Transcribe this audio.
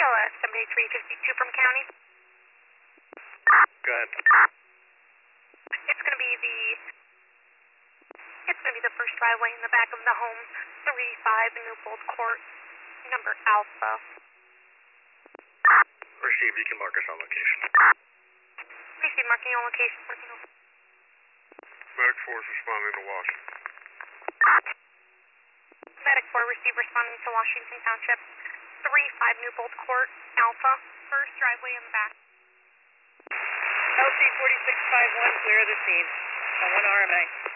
BLS 7352 from county. Go ahead. It's gonna be the first driveway in the back of the home, 35 Newbold Court, number Alpha. Receive, you can mark us on location. Receive marking on location. Medic 4 is responding to Washington. Medic 4 receive responding to Washington Township, 35 Newbold Court, Alpha, first driveway in the back. LC 4651, clear the scene. On 1 RMA.